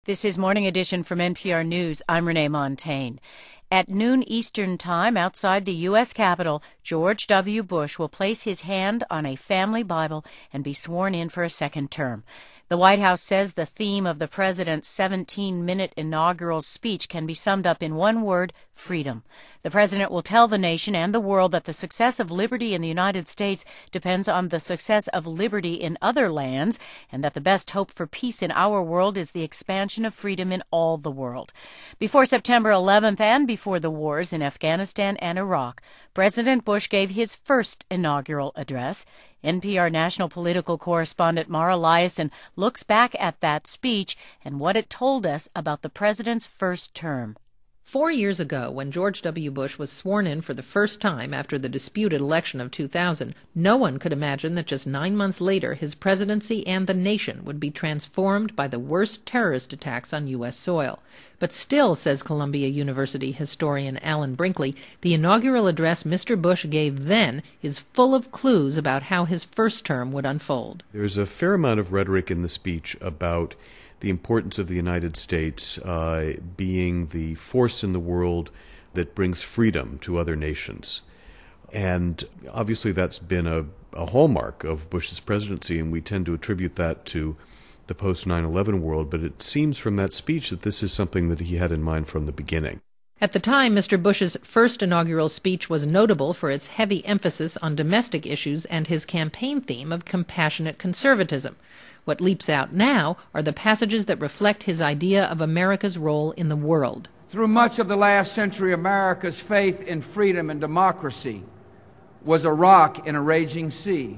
This is Morning Edition from NPR News. I'm Renee Montagne. At noon Eastern Time outside the U.S. Capitol, George W. Bush will place his hand on a family Bible and be sworn in for a second term. The White House says the theme of the president's 17-minute inaugural speech can be summed up in one word: freedom. The president will tell the nation and the world that the success of liberty in the United States depends on the success of liberty in other lands, and that the best hope for peace in our world is the expansion of freedom in all the world. Before September 11th and before the wars in Afghanistan and Iraq, President Bush gave his first inaugural address. NPR national political correspondent Mara Liasson looks back at that speech and what it told us about the president's first term. 4 years ago, when George W. Bush was sworn in for the first time after the disputed election of 2000, no one could imagine that just 9 months later his presidency and the nation would be transformed by the worst terrorist attacks on U.S. soil. But still, says Columbia University historian Alan Brinkley, the inaugural address Mr. Bush gave then is full of clues about how his first term would unfold. There's a fair amount of rhetoric in the speech about the importance of the United States being the force in the world that brings freedom to other nations. And obviously that's been a hallmark of Bush's presidency, and we tend to attribute that to the post-9/11 world, but it seems from that speech that this is something that he had in mind from the beginning. At the time, Mr. Bush's first inaugural speech was notable for its heavy emphasis on domestic issues and his campaign theme of compassionate conservatism. What leaps out now are the passages that reflect his idea of America's role in the world. Through much of the last century, America's faith in freedom and democracy was a rock in a raging sea.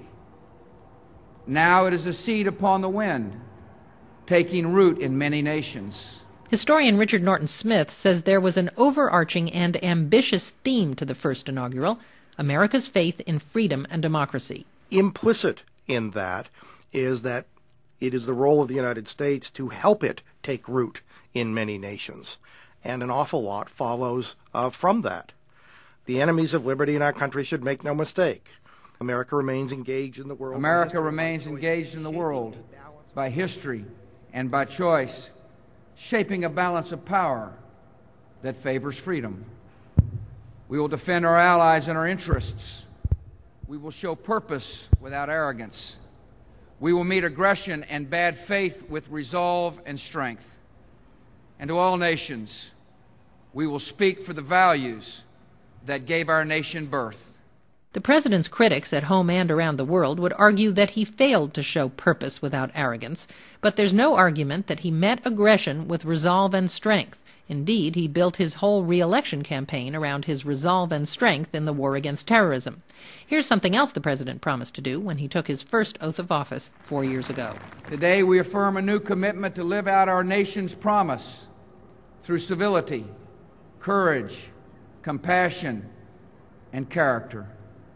Now it is a seed upon the wind, taking root in many nations. Historian Richard Norton Smith says there was an overarching and ambitious theme to the first inaugural: America's faith in freedom and democracy. Implicit in that is that it is the role of the United States to help it take root in many nations. And an awful lot follows from that. The enemies of liberty in our country should make no mistake. America remains engaged in the world. America remains engaged in the world by history and by choice, shaping a balance of power that favors freedom. We will defend our allies and our interests. We will show purpose without arrogance. We will meet aggression and bad faith with resolve and strength. And to all nations, we will speak for the values that gave our nation birth. The president's critics at home and around the world would argue that he failed to show purpose without arrogance, but there's no argument that he met aggression with resolve and strength. Indeed, he built his whole re-election campaign around his resolve and strength in the war against terrorism. Here's something else the president promised to do when he took his first oath of office 4 years ago. Today we affirm a new commitment to live out our nation's promise through civility, courage, compassion, and character.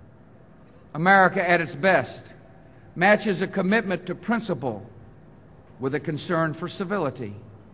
America at its best matches a commitment to principle with a concern for civility.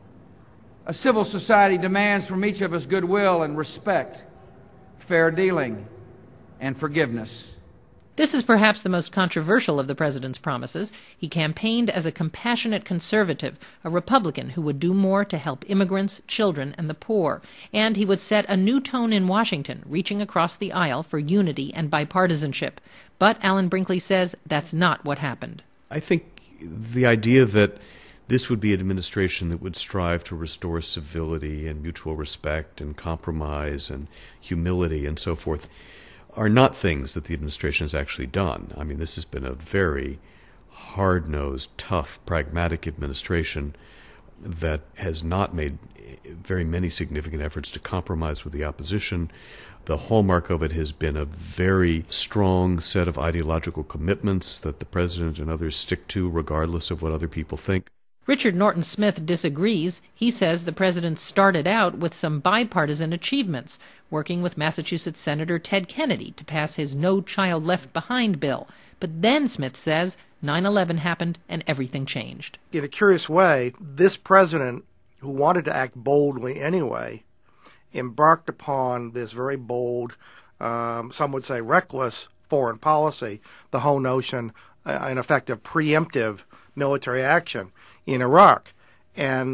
A civil society demands from each of us goodwill and respect, fair dealing, and forgiveness. This is perhaps the most controversial of the president's promises. He campaigned as a compassionate conservative, a Republican who would do more to help immigrants, children, and the poor. And he would set a new tone in Washington, reaching across the aisle for unity and bipartisanship. But Alan Brinkley says that's not what happened. I think the idea that this would be an administration that would strive to restore civility and mutual respect and compromise and humility and so forth are not things that the administration has actually done. I mean, this has been a very hard-nosed, tough, pragmatic administration that has not made very many significant efforts to compromise with the opposition. The hallmark of it has been a very strong set of ideological commitments that the president and others stick to regardless of what other people think. Richard Norton Smith disagrees. He says the president started out with some bipartisan achievements, working with Massachusetts Senator Ted Kennedy to pass his No Child Left Behind bill. But then, Smith says, 9/11 happened and everything changed. In a curious way, this president, who wanted to act boldly anyway, embarked upon this very bold, some would say reckless foreign policy, the whole notion, in effect, of preemptive military action in Iraq. And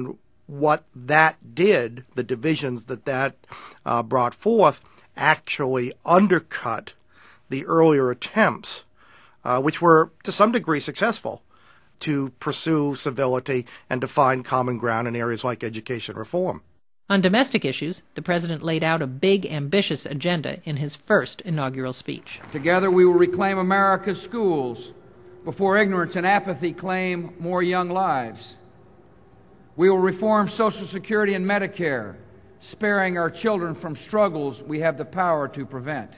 what that did, the divisions that brought forth, actually undercut the earlier attempts, which were to some degree successful, to pursue civility and to find common ground in areas like education reform. On domestic issues, the president laid out a big, ambitious agenda in his first inaugural speech. Together we will reclaim America's schools before ignorance and apathy claim more young lives. We will reform Social Security and Medicare, sparing our children from struggles we have the power to prevent.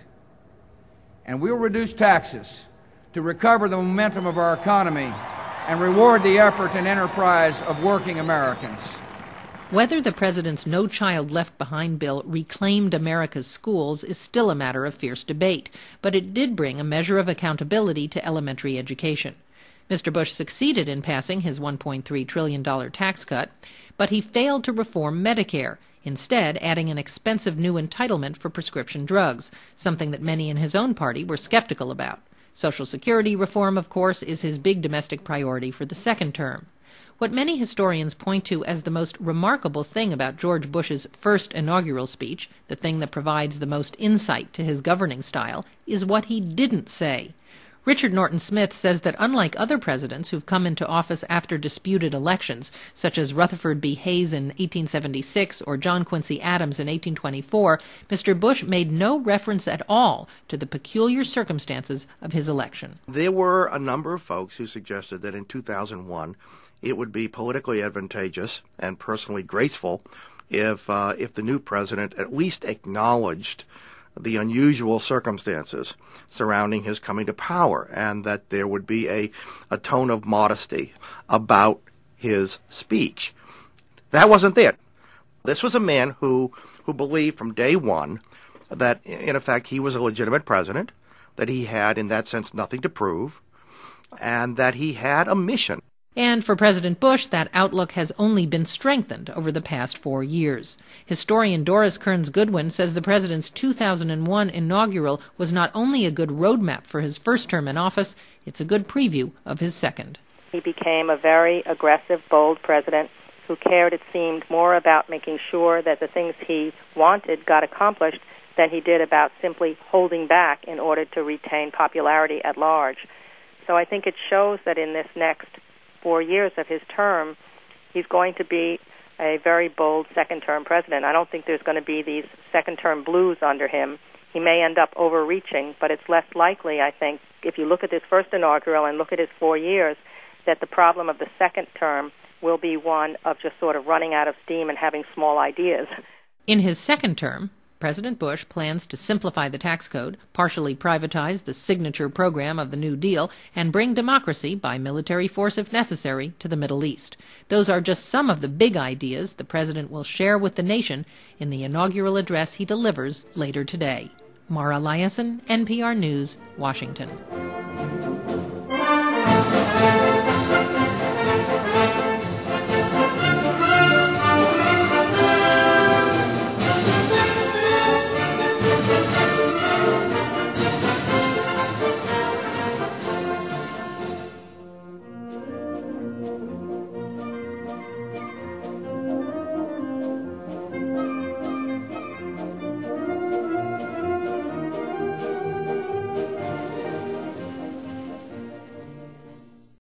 And we will reduce taxes to recover the momentum of our economy and reward the effort and enterprise of working Americans. Whether the president's No Child Left Behind bill reclaimed America's schools is still a matter of fierce debate, but it did bring a measure of accountability to elementary education. Mr. Bush succeeded in passing his $1.3 trillion tax cut, but he failed to reform Medicare, instead adding an expensive new entitlement for prescription drugs, something that many in his own party were skeptical about. Social Security reform, of course, is his big domestic priority for the second term. What many historians point to as the most remarkable thing about George Bush's first inaugural speech, the thing that provides the most insight to his governing style, is what he didn't say. Richard Norton Smith says that unlike other presidents who've come into office after disputed elections, such as Rutherford B. Hayes in 1876 or John Quincy Adams in 1824, Mr. Bush made no reference at all to the peculiar circumstances of his election. There were a number of folks who suggested that in 2001 it would be politically advantageous and personally graceful if the new president at least acknowledged the unusual circumstances surrounding his coming to power, and that there would be a tone of modesty about his speech. That wasn't there. This was a man who believed from day one that, in effect, he was a legitimate president, that he had, in that sense, nothing to prove, and that he had a mission. And for President Bush, that outlook has only been strengthened over the past 4 years. Historian Doris Kearns Goodwin says the president's 2001 inaugural was not only a good roadmap for his first term in office, it's a good preview of his second. He became a very aggressive, bold president who cared, it seemed, more about making sure that the things he wanted got accomplished than he did about simply holding back in order to retain popularity at large. So I think it shows that in this next 4 years of his term, he's going to be a very bold second-term president. I don't think there's going to be these second-term blues under him. He may end up overreaching, but it's less likely, I think, if you look at this first inaugural and look at his 4 years, that the problem of the second term will be one of just sort of running out of steam and having small ideas. In his second term, President Bush plans to simplify the tax code, partially privatize the signature program of the New Deal, and bring democracy, by military force if necessary, to the Middle East. Those are just some of the big ideas the president will share with the nation in the inaugural address he delivers later today. Mara Liasson, NPR News, Washington.